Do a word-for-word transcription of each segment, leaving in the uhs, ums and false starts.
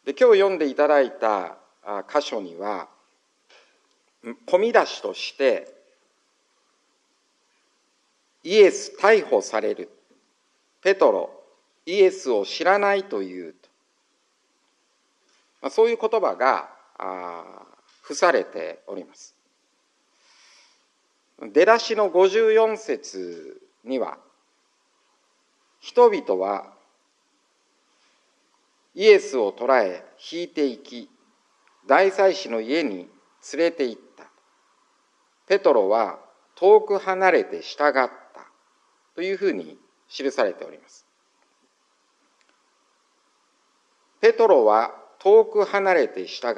で今日読んでいただいた箇所には、込み出しとしてイエス逮捕される、ペトロイエスを知らないというと、まあ、そういう言葉が付されております。出だしのごじゅうよん節には、人々はイエスを捕らえ引いていき、大祭司の家に連れて行った。ペトロは遠く離れて従ったというふうに記されております。ペトロは遠く離れて従った。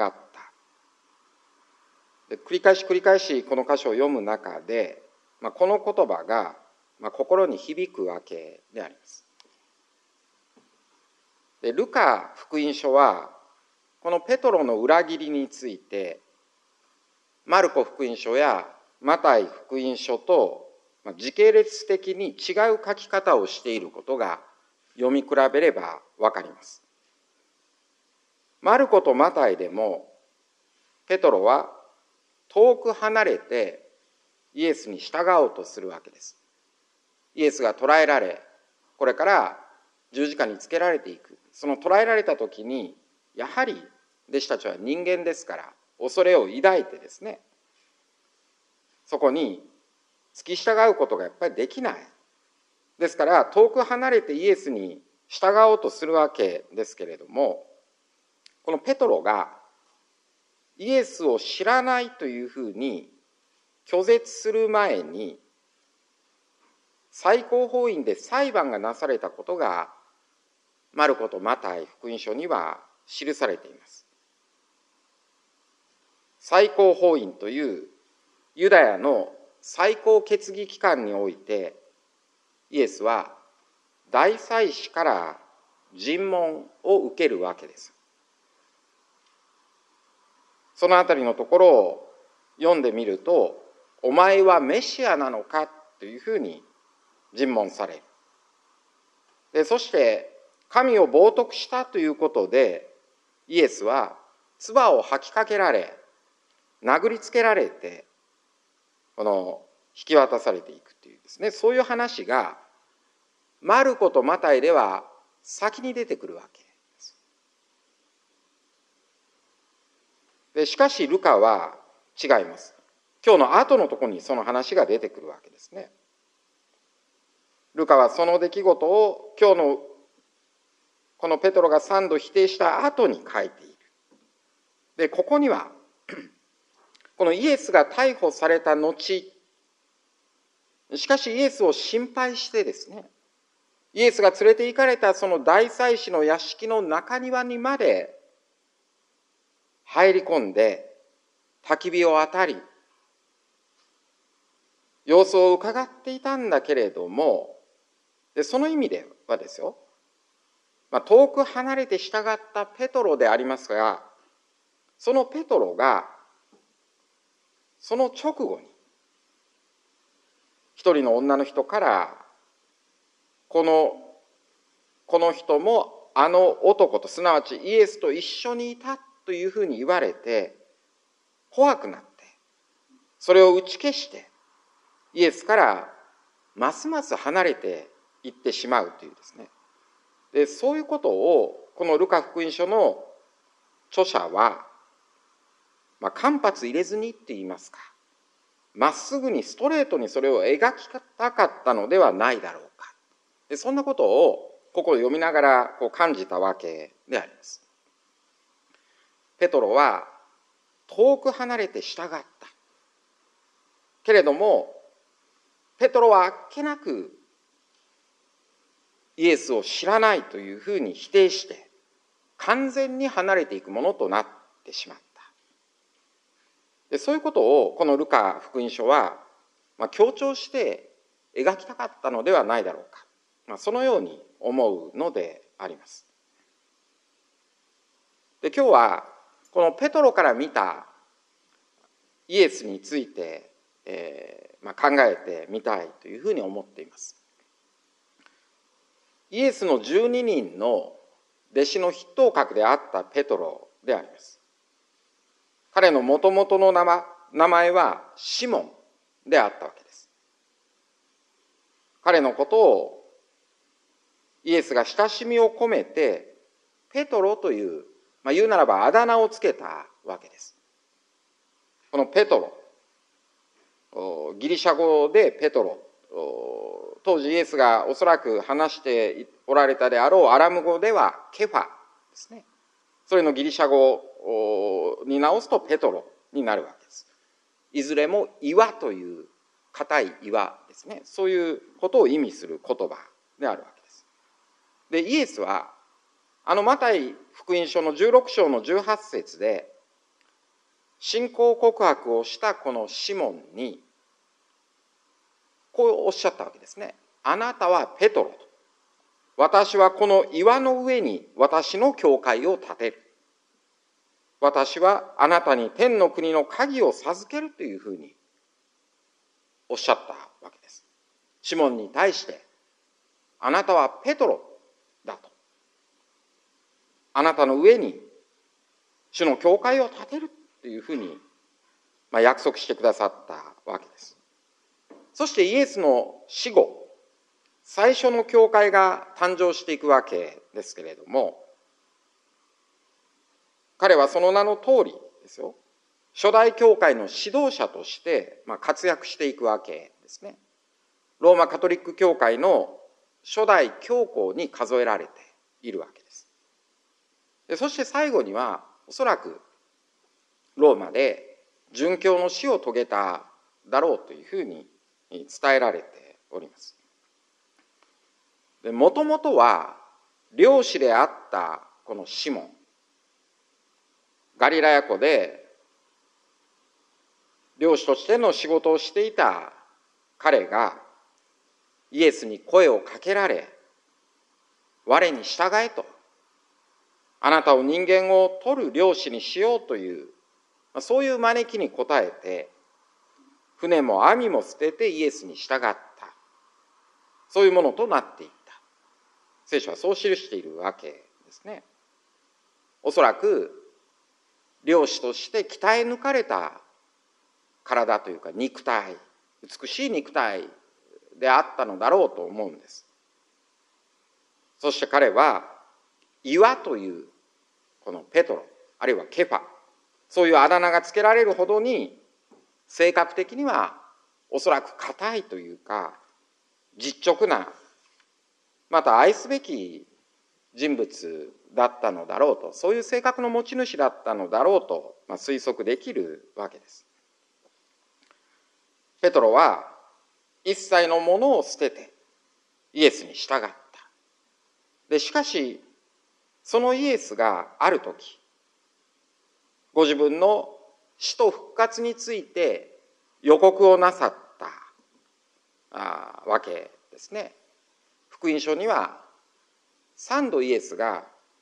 で繰り返し繰り返しこの箇所を読む中で、まあ、この言葉が、まあ、心に響くわけであります。でルカ福音書はこのペトロの裏切りについてマルコ福音書やマタイ福音書と時系列的に違う書き方をしていることが読み比べればわかります。マルコとマタイでもペトロは遠く離れてイエスに従おうとするわけです。イエスが捕らえられ、これから十字架につけられていく。その捕らえられた時に、やはり弟子たちは人間ですから恐れを抱いてですね、そこに付き従うことがやっぱりできない。ですから遠く離れてイエスに従おうとするわけですけれども、このペトロがイエスを知らないというふうに拒絶する前に、最高法院で裁判がなされたことがマルコとマタイ福音書には記されています。最高法院というユダヤの最高決議機関において、イエスは大祭司から尋問を受けるわけです。そのあたりのところを読んでみると、お前はメシアなのかというふうに尋問される。でそして神を冒涜したということで、イエスは唾を吐きかけられ、殴りつけられて、この引き渡されていくというですね、そういう話がマルコとマタイでは先に出てくるわけです。でしかしルカは違います。今日の後のところにその話が出てくるわけですね。ルカはその出来事を今日のこのペトロが三度否定した後に書いている。でここにはこのイエスが逮捕された後、しかしイエスを心配してですね、イエスが連れて行かれたその大祭司の屋敷の中庭にまで入り込んで焚き火を当たり、様子を伺っていたんだけれども、でその意味ではですよ、まあ、遠く離れて従ったペトロでありますが、そのペトロがその直後に一人の女の人からこのこの人もあの男と、すなわちイエスと一緒にいたというふうに言われて怖くなって、それを打ち消してイエスからますます離れていってしまうというですね。でそういうことをこのルカ福音書の著者は、まあ、間髪入れずにって言いますか、まっすぐにストレートにそれを描きたかったのではないだろうか。でそんなことをここを読みながらこう感じたわけであります。ペトロは遠く離れて従ったけれども、ペトロはあっけなくイエスを知らないというふうに否定して完全に離れていくものとなってしまった。でそういうことをこのルカ福音書は、まあ、強調して描きたかったのではないだろうか、まあ、そのように思うのであります。で今日はこのペトロから見たイエスについて、えーまあ、考えてみたいというふうに思っています。イエスのじゅうににんの弟子の筆頭格であったペトロであります。彼のもともとの名前、名前はシモンであったわけです。彼のことをイエスが親しみを込めてペトロという、まあ、言うならばあだ名をつけたわけです。このペトロ、ギリシャ語でペトロ、当時イエスがおそらく話しておられたであろうアラム語ではケファですね。それのギリシャ語に直すとペトロになるわけです。いずれも岩という硬い岩ですね。そういうことを意味する言葉であるわけです。で、イエスはあのマタイ福音書のじゅうろく章のじゅうはち節で信仰告白をしたこのシモンにこうおっしゃったわけですね。あなたはペトロと。私はこの岩の上に私の教会を建てる。私はあなたに天の国の鍵を授けるというふうにおっしゃったわけです。シモンに対して、あなたはペトロだと。あなたの上に主の教会を建てるというふうに、まあ、約束してくださったわけです。そしてイエスの死後、最初の教会が誕生していくわけですけれども、彼はその名の通りですよ、初代教会の指導者として活躍していくわけですね。ローマカトリック教会の初代教皇に数えられているわけです。でそして最後にはおそらくローマで殉教の死を遂げただろうというふうに伝えられております。もともとは漁師であったこのシモン、ガリラヤ湖で漁師としての仕事をしていた彼がイエスに声をかけられ、我に従えと、あなたを人間を取る漁師にしようという、そういう招きに応えて船も網も捨ててイエスに従った、そういうものとなっていった。聖書はそう記しているわけですね。おそらく漁師として鍛え抜かれた体というか肉体、美しい肉体であったのだろうと思うんです。そして彼は岩というこのペトロ、あるいはケファ、そういうあだ名がつけられるほどに性格的にはおそらく硬いというか実直な、また愛すべき人物だったのだろうと、そういう性格の持ち主だったのだろうと、まあ、推測できるわけです。ペトロは一切のものを捨ててイエスに従った。でしかしそのイエスがある時、ご自分の死と復活について予告をなさったわけですね。福音書には三度イエスが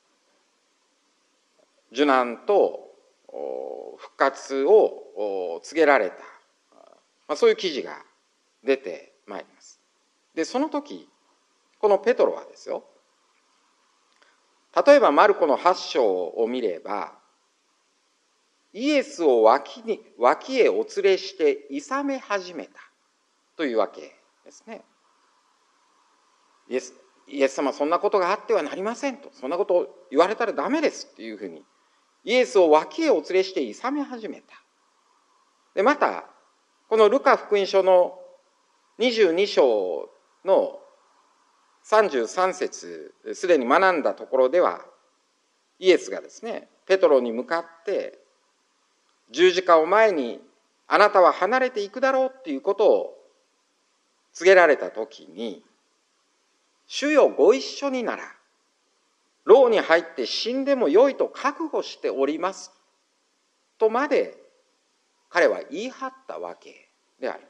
受難と復活を告げられた、まあ、そういう記事が出てまいります。でその時このペトロはですよ、例えばマルコのはち章を見れば、イエスを脇に脇へお連れしていさめ始めたというわけですね。イエスイエス様、そんなことがあってはなりませんと、そんなことを言われたらダメですっていうふうにイエスを脇へお連れしていさめ始めた。でまたこのルカ福音書のにじゅうに章のさんじゅうさん節、すでに学んだところでは、イエスがですねペトロに向かって十字架を前にあなたは離れていくだろうっていうことを告げられた時に、主よご一緒になら、牢に入って死んでもよいと覚悟しておりますとまで彼は言い張ったわけであります。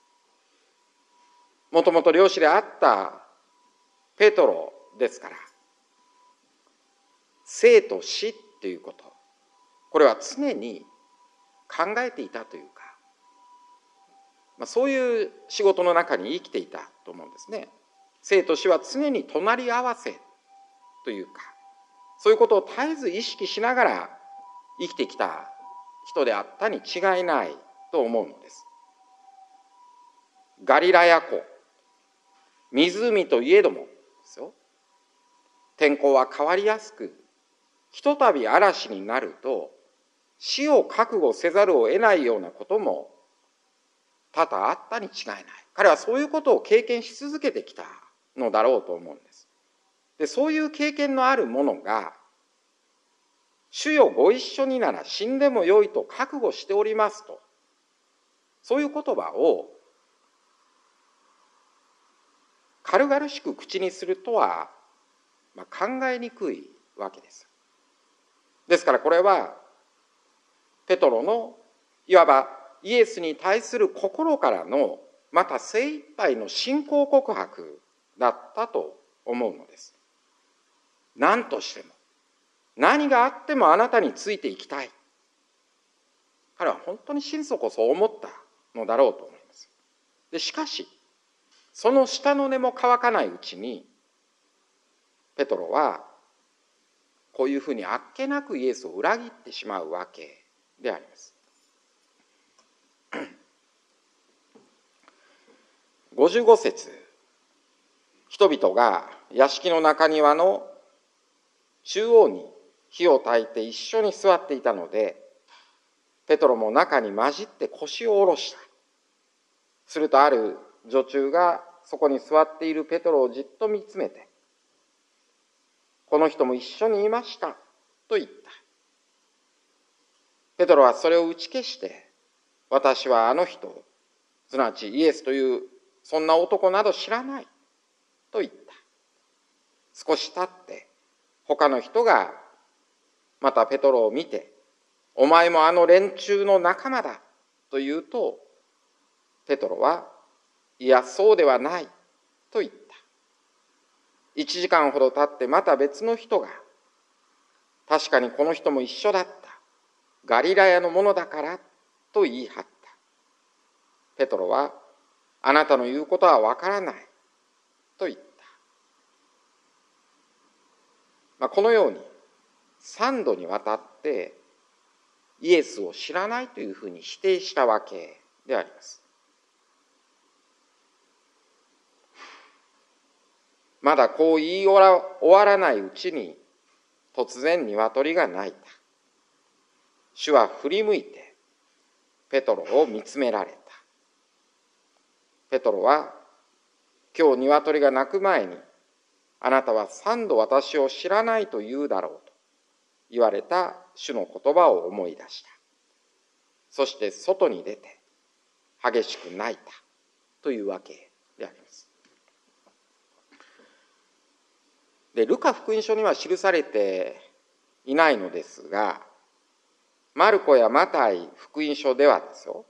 もともと漁師であったペトロですから、生と死ということ、これは常に考えていたというか、まあ、そういう仕事の中に生きていたと思うんですね。生と死は常に隣り合わせというか、 そういうことを絶えず意識しながら生きてきた人であったに違いないと思うのです。ガリラヤ湖、湖といえどもですよ、天候は変わりやすく、ひとたび嵐になると死を覚悟せざるを得ないようなことも多々あったに違いない。彼はそういうことを経験し続けてきたのだろうと思うんです。で、そういう経験のある者が、主よご一緒になら死んでもよいと覚悟しておりますと、そういう言葉を軽々しく口にするとは、まあ、考えにくいわけです。ですからこれはペトロのいわばイエスに対する心からのまた精一杯の信仰告白だったと思うのです。何としても何があってもあなたについていきたい。彼は本当に心底そう思ったのだろうと思います。でしかしその舌の根も乾かないうちにペトロはこういうふうにあっけなくイエスを裏切ってしまうわけであります。ごじゅうご節、人々が屋敷の中庭の中央に火を焚いて一緒に座っていたので、ペトロも中に混じって腰を下ろした。するとある女中がそこに座っているペトロをじっと見つめて、この人も一緒にいましたと言った。ペトロはそれを打ち消して、私はあの人、すなわちイエスというそんな男など知らないと言った。少し経って他の人がまたペトロを見て、お前もあの連中の仲間だと言うと、ペトロはいやそうではないと言った。一時間ほど経ってまた別の人が、確かにこの人も一緒だった、ガリラヤのものだからと言い張った。ペトロはあなたの言うことはわからないと言った。まあ、このように三度にわたってイエスを知らないというふうに否定したわけであります。まだこう言い終わらないうちに突然鶏が鳴いた。主は振り向いてペトロを見つめられた。ペトロは、今日鶏が鳴く前にあなたは三度私を知らないと言うだろうと言われた主の言葉を思い出した。そして外に出て激しく泣いたというわけであります。で、ルカ福音書には記されていないのですが、マルコやマタイ福音書ではですよ、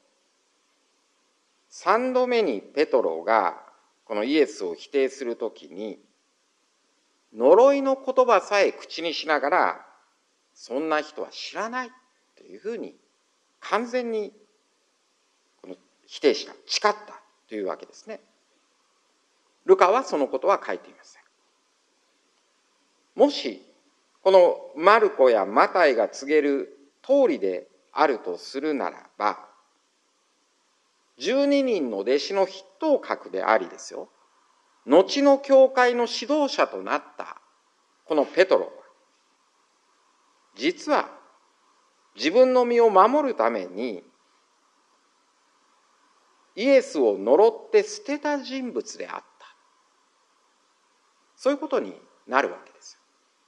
三度目にペトロがこのイエスを否定するときに、呪いの言葉さえ口にしながら、そんな人は知らないというふうに完全にこの否定した、誓ったというわけですね。ルカはそのことは書いていません。もしこのマルコやマタイが告げる通りであるとするならば、じゅうににんの弟子の筆頭格でありですよ、後の教会の指導者となったこのペトロは、実は自分の身を守るためにイエスを呪って捨てた人物であった。そういうことになるわけですよ。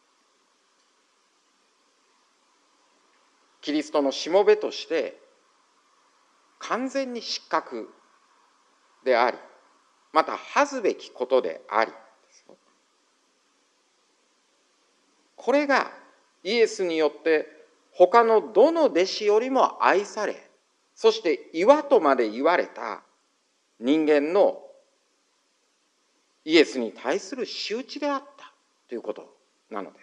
キリストのしもべとして完全に失格であり、また恥ずべきことでありですよ。これがイエスによって他のどの弟子よりも愛され、そして岩とまで言われた人間のイエスに対する仕打ちであったということなのです。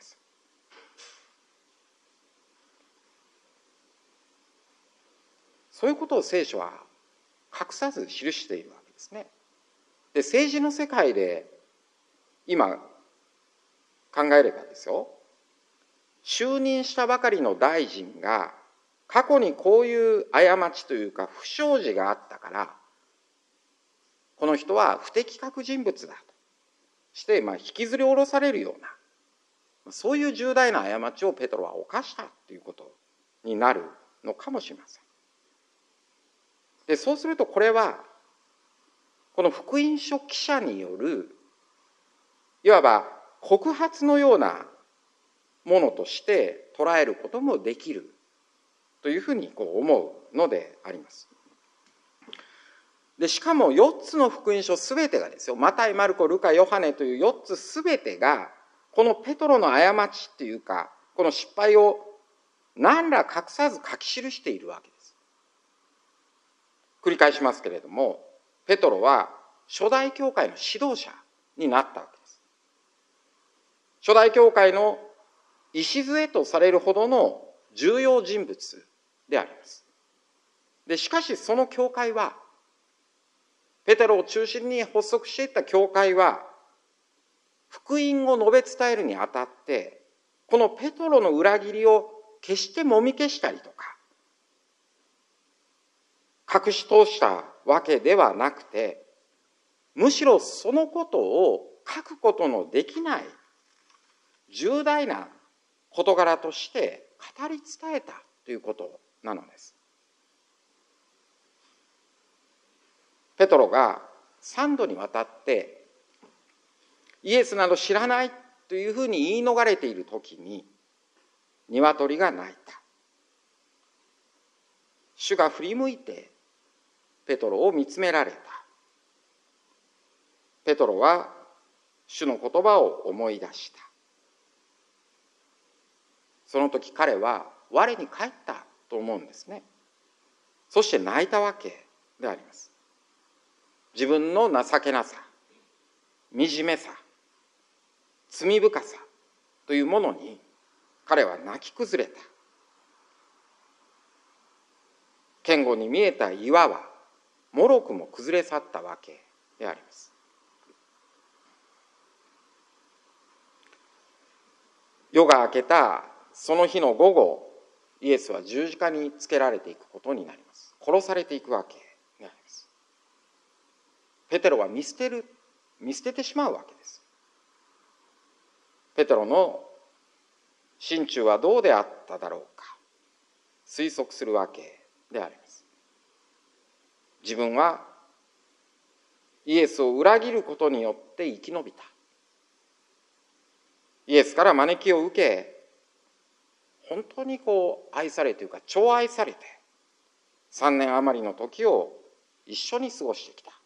そういうことを聖書は隠さず記しているわけですね。で、政治の世界で今考えればですよ、 就任したばかりの大臣が過去にこういう過ちというか不祥事があったから、この人は不適格人物だとして、まあ、引きずり下ろされるような、そういう重大な過ちをペトロは犯したということになるのかもしれません。で、そうするとこれはこの福音書記者によるいわば告発のようなものとして捉えることもできるというふうにこう思うのであります。でしかもよっつの福音書すべてがですよ、マタイ、マルコ、ルカ、ヨハネというよっつすべてがこのペトロの過ちっていうかこの失敗を何ら隠さず書き記しているわけです。繰り返しますけれども、ペトロは初代教会の指導者になったわけです。初代教会の礎とされるほどの重要人物であります。でしかしその教会は、ペテロを中心に発足していった教会は、福音を述べ伝えるにあたってこのペトロの裏切りを決してもみ消したりとか隠し通したわけではなくて、むしろそのことを書くことのできない重大な事柄として語り伝えたということなのです。ペトロが三度にわたってイエスなど知らないというふうに言い逃れているときに、鶏が鳴いた。主が振り向いてペトロを見つめられた。ペトロは主の言葉を思い出した。その時彼は我に返ったと思うんですね。そして泣いたわけであります。自分の情けなさ、惨めさ、罪深さというものに彼は泣き崩れた。堅固に見えた岩はもろくも崩れ去ったわけであります。夜が明けたその日の午後、イエスは十字架につけられていくことになります。殺されていくわけであります。ペテロは見捨てる、見捨ててしまうわけです。ペテロの心中はどうであっただろうか、推測するわけであります。自分はイエスを裏切ることによって生き延びた。イエスから招きを受け、本当にこう愛されというか寵愛されてさんねん余りの時を一緒に過ごしてきた。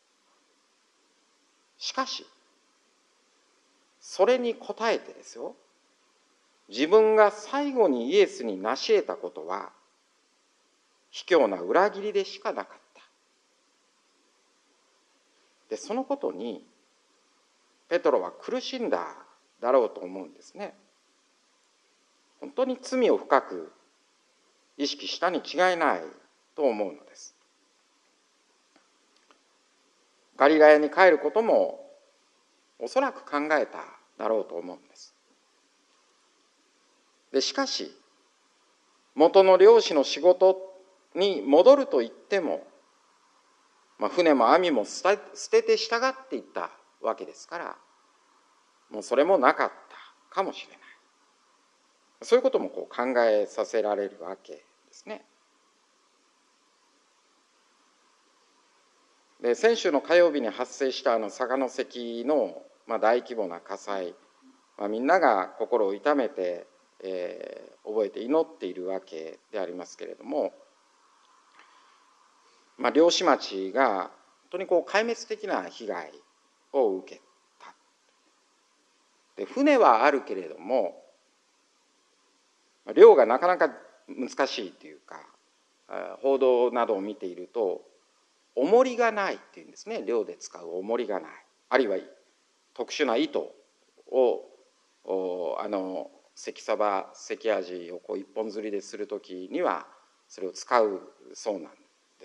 しかしそれに応えてですよ、自分が最後にイエスに成し得たことは卑怯な裏切りでしかなかった。でそのことにペトロは苦しんだだろうと思うんですね。本当に罪を深く意識したに違いないと思うのです。ガリラヤに帰ることもおそらく考えただろうと思うんです。でしかし元の漁師の仕事に戻ると言っても、まあ、船も網も捨て、捨てて従っていったわけですから、もうそれもなかったかもしれない。そういうこともこう考えさせられるわけですね。で先週の火曜日に発生したあの佐賀関の、まあ、大規模な火災、まあ、みんなが心を痛めて、えー、覚えて祈っているわけでありますけれども、まあ、漁師町が本当にこう壊滅的な被害を受けた。で船はあるけれども漁がなかなか難しいというか、報道などを見ていると重りがないっていうんですね。漁で使う重りがない、あるいは特殊な糸をあの関サバ関アジをこう一本釣りでする時にはそれを使うそうなんです。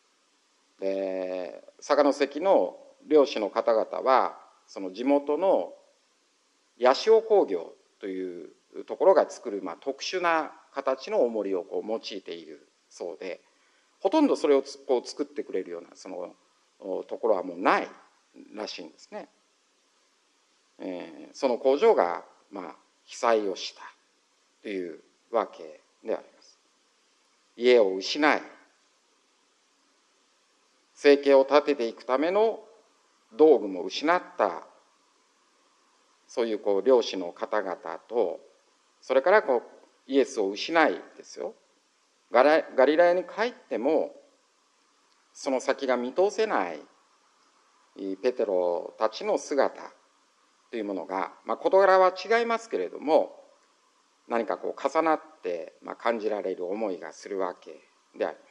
で佐賀関の漁師の方々はその地元の八潮工業というところが作る、まあ、特殊な形の重りをこう用いているそうで、ほとんどそれをこう作ってくれるようなそのところはもうないらしいんですね。えー、その工場が、まあ、被災をしたというわけであります。家を失い、生計を立てていくための道具も失ったそういうこう漁師の方々と、それからこうイエスを失いですよ、ガラガリラヤに帰ってもその先が見通せないペテロたちの姿というものが、まあ、事柄は違いますけれども、何かこう重なって、まあ、感じられる思いがするわけであります。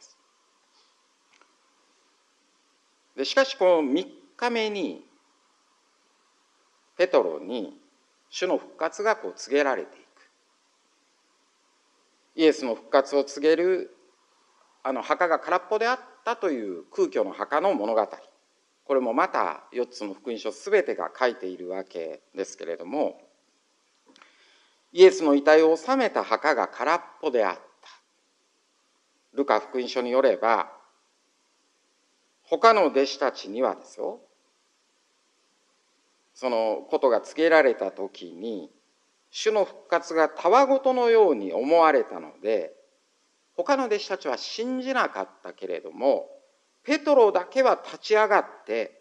でしかしこのみっかめにペトロに主の復活がこう告げられていく。イエスの復活を告げるあの墓が空っぽであったという空虚の墓の物語、これもまたよっつの福音書すべてが書いているわけですけれども、イエスの遺体を納めた墓が空っぽであった。ルカ福音書によれば、他の弟子たちにはですよ、そのことが告げられた時に主の復活がたわごとのように思われたので、他の弟子たちは信じなかったけれども、ペトロだけは立ち上がって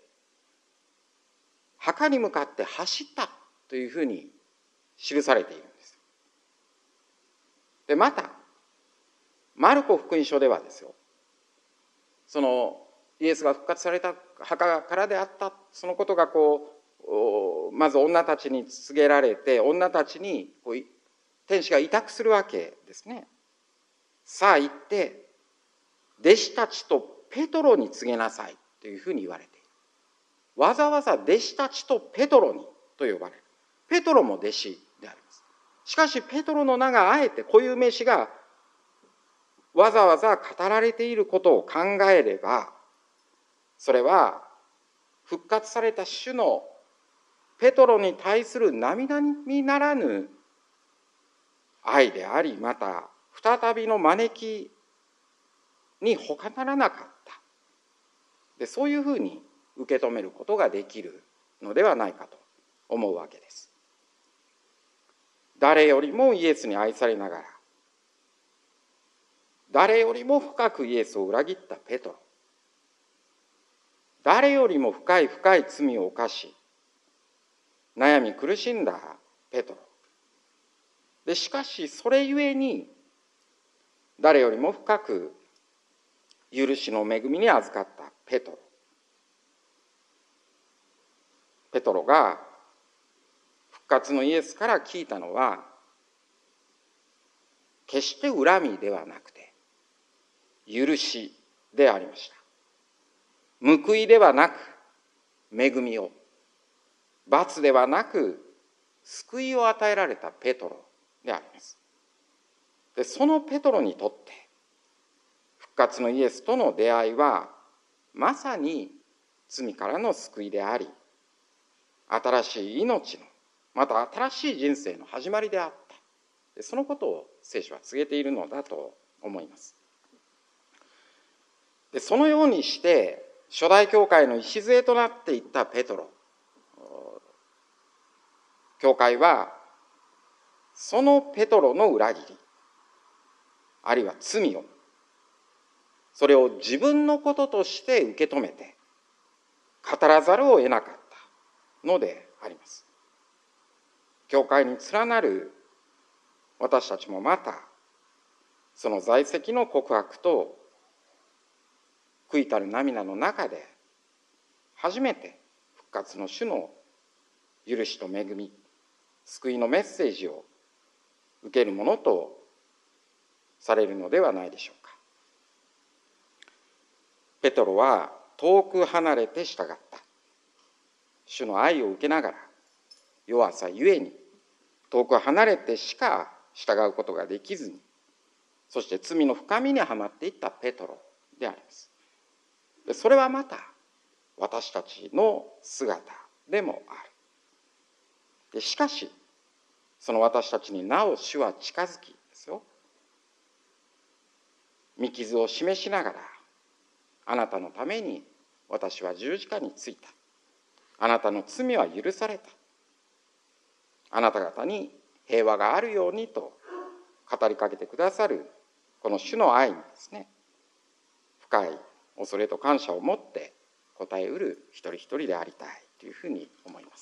墓に向かって走ったというふうに記されているんです。でまたマルコ福音書ではですよ、そのイエスが復活された墓からであったそのことがこうまず女たちに告げられて、女たちにこう天使が委託するわけですね。さあ行って弟子たちとペトロに告げなさいというふうに言われている。わざわざ弟子たちとペトロにと呼ばれる。ペトロも弟子であります。しかしペトロの名があえて固有名詞がわざわざ語られていることを考えれば、それは復活された主のペトロに対する並々ならぬ愛であり、また再びの招きに他ならなかった。でそういうふうに受け止めることができるのではないかと思うわけです。誰よりもイエスに愛されながら、誰よりも深くイエスを裏切ったペトロ、誰よりも深い深い罪を犯し悩み苦しんだペトロで、しかしそれゆえに誰よりも深く許しの恵みに預かったペトロペトロが復活のイエスから聞いたのは、決して恨みではなくて許しでありました。報いではなく恵みを、罰ではなく救いを与えられたペトロであります。でそのペトロにとって復活のイエスとの出会いはまさに罪からの救いであり、新しい命の、また新しい人生の始まりであった。でそのことを聖書は告げているのだと思います。でそのようにして初代教会の礎となっていったペトロ、教会はそのペトロの裏切り、あるいは罪を、それを自分のこととして受け止めて語らざるを得なかったのであります。教会に連なる私たちもまたその在籍の告白と悔いたる涙の中で初めて復活の主の許しと恵み、救いのメッセージを受けるものとされるのではないでしょうか。ペトロは遠く離れて従った。主の愛を受けながら弱さゆえに遠く離れてしか従うことができずに、そして罪の深みにはまっていったペトロであります。でそれはまた私たちの姿でもある。でしかしその私たちになお主は近づきですよ、御傷を示しながら、あなたのために私は十字架についた。あなたの罪は許された。あなた方に平和があるようにと語りかけてくださるこの主の愛にですね、深い恐れと感謝を持って応えうる一人一人でありたいというふうに思います。